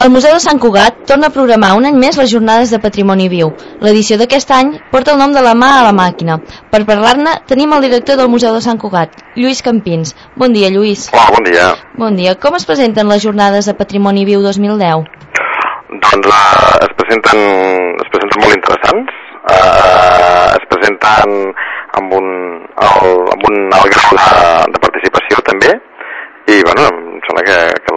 El Museu de Sant Cugat torna a programar un any més les Jornades de Patrimoni Viu. L'edició d'aquest any porta el nom de La mà a la màquina. Per parlar-ne tenim el director del Museu de Sant Cugat, Lluís Campins. Bon dia, Lluís. Hola, bon dia. Bon dia. Com es presenten les Jornades de Patrimoni Viu 2010? Doncs es presenten molt interessants. Es presenten amb un alt grau de participació també. I bueno, em sembla que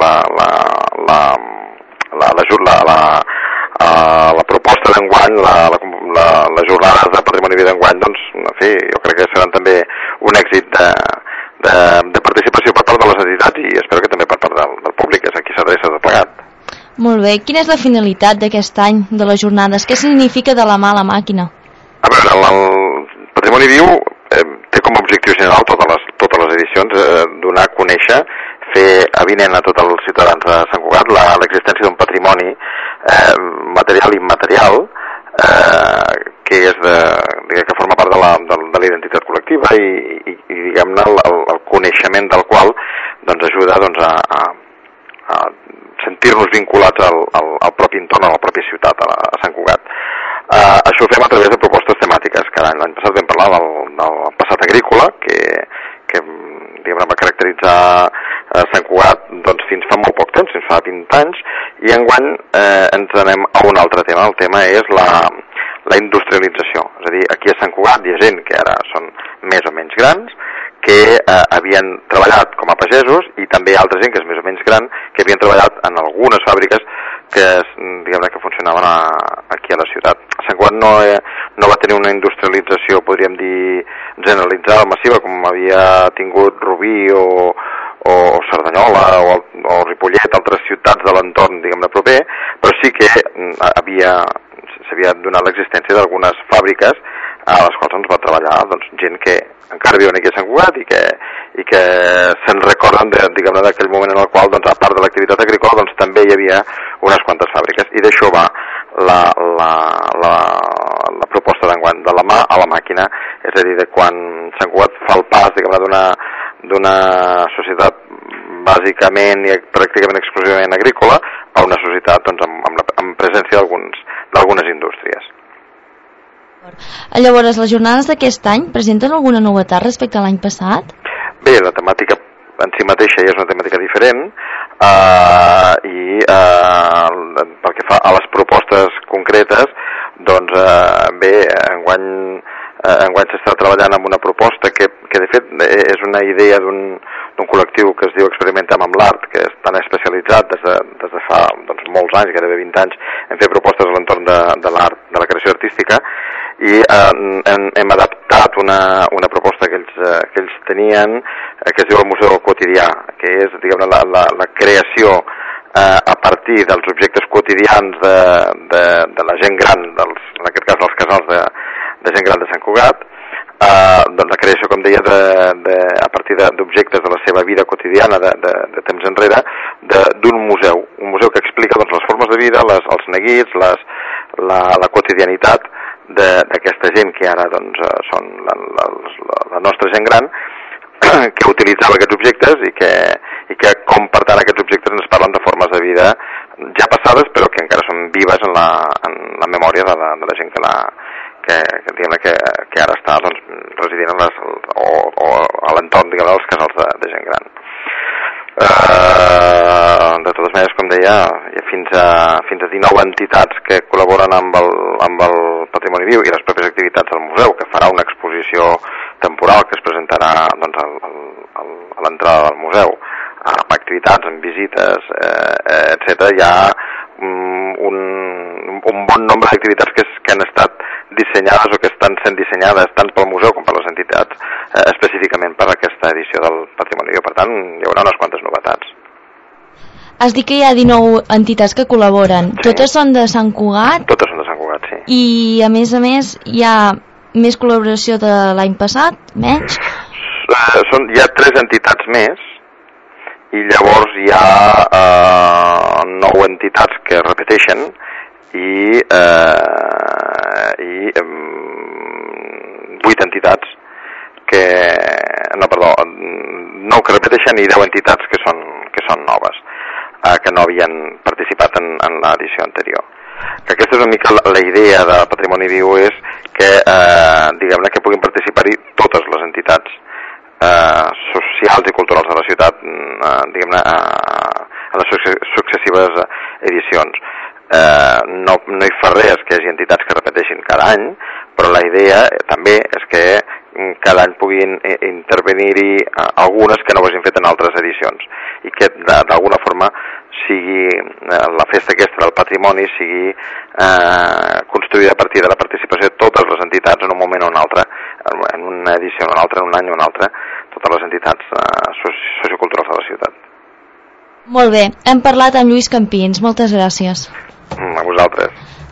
la proposta d'enguany, les jornades de patrimoni viu d'enguany, doncs, en fi, jo crec que seran també un èxit de participació per part de les entitats i espero que també per part del públic, que és a qui s'adreça tot plegat. Molt bé. Quina és la finalitat d'aquest any de les jornades? Què significa de la mà a la màquina? A veure, el patrimoni viu té com a objectiu general totes les edicions donar a conèixer, fer avinent a tots els ciutadans de Sant Cugat l'existència d'un patrimoni material i immaterial que forma part de la identitat col·lectiva i diguem-ne el coneixement del qual doncs, ajuda doncs, a sentir-nos vinculats al propi entorn, a la pròpia ciutat, a Sant Cugat. Això ho fem a través de propostes temàtiques. L'any passat vam parlar del passat agrícola, que diguem-ne, va caracteritzar Sant Cugat doncs, fins fa molt poc temps, fins fa 20 anys, i enguany ens anem a un altre tema. El tema és la industrialització. És a dir, aquí a Sant Cugat hi ha gent que ara són més o menys grans, que havien treballat com a pagesos, i també altra gent que és més o menys gran, que havien treballat en algunes fàbriques que, diguem-ne, que funcionaven aquí a la ciutat. Sant Cugat no va tenir una industrialització, podríem dir, generalitzada, massiva, com havia tingut Rubí o Cerdanyola o Ripollet, altres ciutats de l'entorn, diguem-ne, proper, però sí que s'havia donat l'existència d'algunes fàbriques a les quals ens va treballar doncs, gent que encara viuen aquí a Sant Cugat i que se'n recorden diguem-ne d'aquell moment en el qual, doncs, a part de l'activitat agrícola, doncs, també hi havia unes quantes fàbriques, i d'això va la proposta d'enguany, de la mà a la màquina, és a dir, de quan Sant Cugat fa el pas, diguem-ne, d'una societat bàsicament i pràcticament exclusivament agrícola a una societat doncs, amb presència d'algunes indústries. Llavors, les jornades d'aquest any presenten alguna novetat respecte a l'any passat? Bé, la temàtica en si mateixa ja és una temàtica diferent i pel que fa a les propostes concretes, doncs bé, enguany s'està treballant amb una proposta que de fet és una idea d'un col·lectiu que es diu Experimentem amb l'Art, que és tan especialitzat des de fa doncs, molts anys, gairebé 20 anys, en fer propostes a l'entorn de l'art, de la creació artística, i hem adaptat una proposta que ells tenien, que es diu el Museu del Quotidià, que és, diguem-ne, la creació a partir dels objectes quotidians de la gent gran, en aquest cas dels casals de gent gran de Sant Cugat, doncs la creació, com deia, a partir d'objectes de la seva vida quotidiana de temps enrere, d'un museu, un museu que explica doncs, les formes de vida, els neguits, la quotidianitat d'aquesta gent que ara doncs, són la nostra gent gran, que utilitzava aquests objectes i que com per tant aquests objectes ens parlen de formes de vida ja passades però que encara són vives en la memòria de la gent que ara està doncs, residint o a l'entorn, diguem, dels casals de gent gran. De totes maneres, com deia, hi ha fins a 19 entitats que col·laboren amb el patrimoni viu i les pròpies activitats del museu, que farà una exposició temporal que es presentarà doncs, a l'entrada del museu, amb activitats, amb visites, etc. Hi ha un bon nombre d'activitats que han estat dissenyades o que estan sent dissenyades tant pel museu com per les entitats específicament per aquesta edició del Patrimoni Viu. Per tant, hi haurà unes quantes novetats. Has dit que hi ha 19 entitats que col·laboren. Sí. Totes són de Sant Cugat? Totes són de Sant Cugat, sí. I, a més, hi ha més col·laboració de l'any passat? Menys? Hi ha 3 entitats més i llavors hi ha 9 entitats que repeteixen i 8 entitats que... No, perdó, 9 que repeteixen i 10 entitats que són noves. que no havien participat en l'edició anterior. Que aquesta és una mica la idea de Patrimoni Viu, és que diguem-ne que puguin participar-hi totes les entitats socials i culturals de la ciutat, diguem-ne, en les successives edicions. No hi fa res que hi hagi entitats que repeteixin cada any, però la idea també és que cada any puguin intervenir-hi algunes que no ho hagin fet en altres edicions, i que d'alguna forma sigui la festa aquesta del patrimoni sigui construïda a partir de la participació de totes les entitats en un moment o un altre, en una edició o una altra, en un any o un altre, totes les entitats socioculturals de la ciutat. Molt bé, hem parlat amb Lluís Campins, moltes gràcies. A vosaltres.